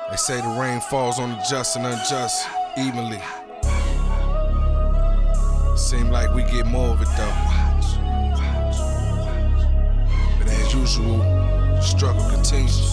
They say the rain falls on the just and unjust evenly. Seem like we get more of it though. But as usual, the struggle continues.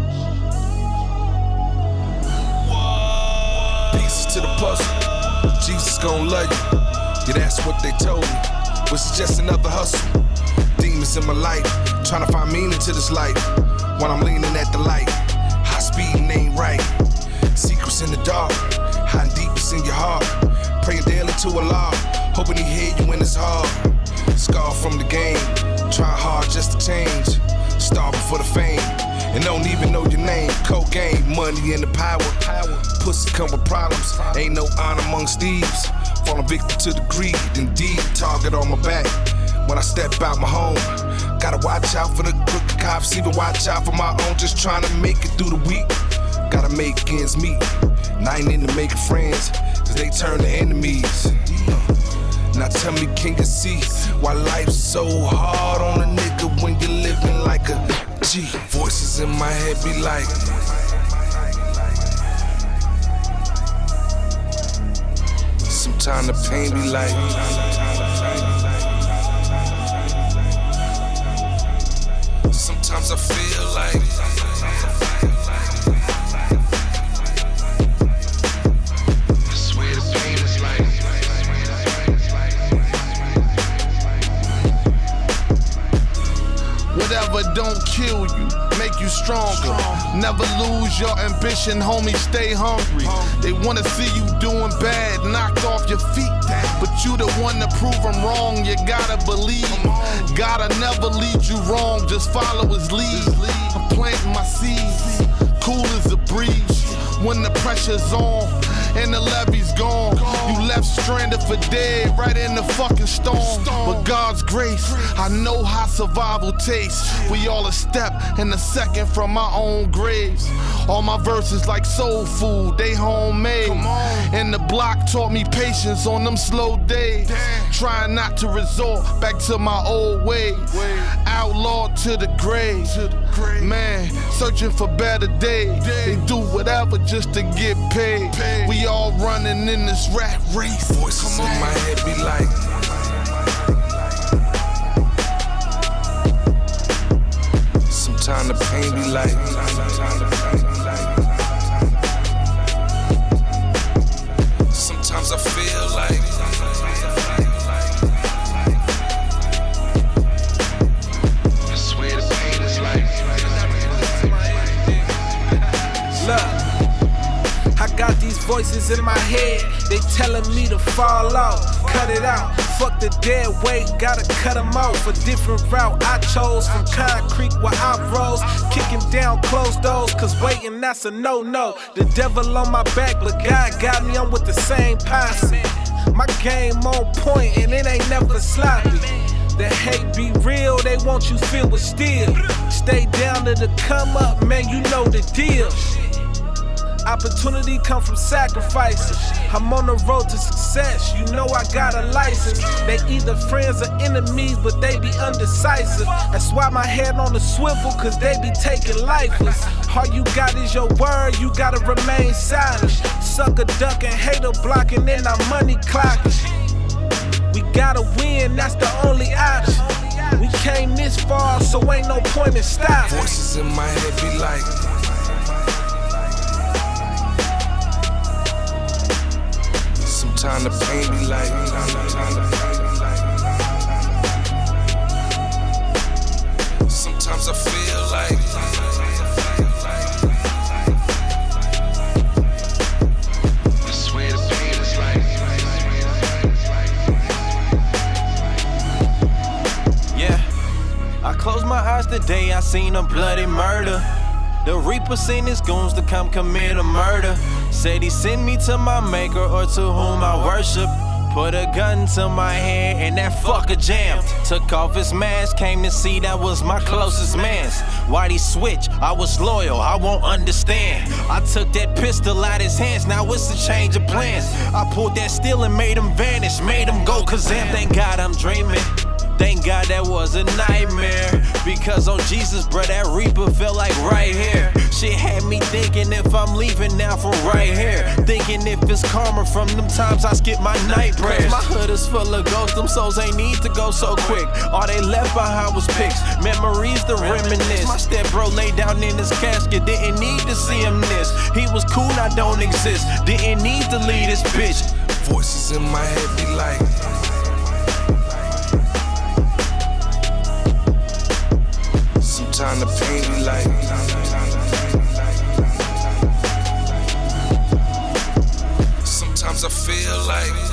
Pieces to the puzzle. Jesus gon' love you. Yeah, that's what they told me. But it's just another hustle. Demons in my life, trying to find meaning to this life. While I'm leaning at the light, high speeding ain't right. Secrets in the dark, hiding deepest in your heart. Praying daily to Allah, hoping He hear you when it's hard. Scarred from the game, trying hard just to change. Starving for the fame, and don't even know your name. Cocaine, money, and the power. Pussy come with problems, ain't no honor amongst thieves. Falling victim to the greed, indeed, target on my back. When I step out my home, gotta watch out for the crooked cops, even watch out for my own, just trying to make it through the week. Gotta make ends meet, and I ain't into making friends, cause they turn to enemies. Now tell me, can you see why life's so hard on a nigga when you're living like a G? Voices in my head be like, sometimes the pain be like, sometimes I feel like, I swear the pain is like, whatever don't kill you, make you stronger. Never lose your ambition, homie, stay hungry. They wanna see you doing bad, knocked off your feet. But you the one to prove them wrong, you gotta believe. Gotta never lead you wrong, just follow His lead. I'm planting my seeds, cool as a breeze. When the pressure's on and the levee's gone, you left stranded for dead right in the fucking storm. But God's grace, I know how survival tastes. We all a step and a second from our own graves. All my verses like soul food, they homemade. And the block taught me patience on them slow days. Trying not to resort back to my old ways. Outlawed to the grave. Man, searching for better days. They do whatever just to get paid. We all running in this rat race. Voices in my head be like, sometimes the pain be like, sometimes I feel like, I swear the pain is like, look, I got these voices in my head, they telling me to fall off, cut it out. Fuck the dead weight, gotta cut them off. A different route I chose from concrete where I rose. Kicking down closed doors, cause waiting that's a no-no. The devil on my back, but God got me, I'm with the same posse. My game on point and it ain't never sloppy. The hate be real, they want you filled with steel. Stay down to the come up, man, you know the deal. Opportunity come from sacrifices. I'm on the road to success, you know I got a license. They either friends or enemies, but they be undecisive. That's why my head on the swivel, cause they be taking lifeless. All you got is your word, you gotta remain silent. Sucker ducking, hater blocking, and our money clocking. We gotta win, that's the only option. We came this far, so ain't no point in stopping. voices in my head be like, sometimes the pain be like, sometimes I feel like, I swear the pain is like, yeah. I closed my eyes today, I seen a bloody murder. The Reaper sent his goons to come commit a murder. Said he sent me to my maker or to whom I worship. Put a gun to my head and that fucker jammed. Took off his mask, came to see that was my closest mans. Why'd he switch? I was loyal, I won't understand. I took that pistol out his hands, now it's a change of plans. I pulled that steel and made him vanish, made him go kazam. Thank God I'm dreaming. Thank God that was a nightmare, because on Jesus, bruh, that reaper felt like right here. Shit had me thinking if I'm leaving now for right here, thinking if it's karma from them times I skip my night prayers. My hood is full of ghosts, them souls ain't need to go so quick. All they left behind was pics, memories to reminisce. My step bro laid down in his casket, didn't need to see him this. He was cool, I don't exist, didn't need to leave this bitch. Voices in my head be like, sometimes the pain be like, sometimes I feel like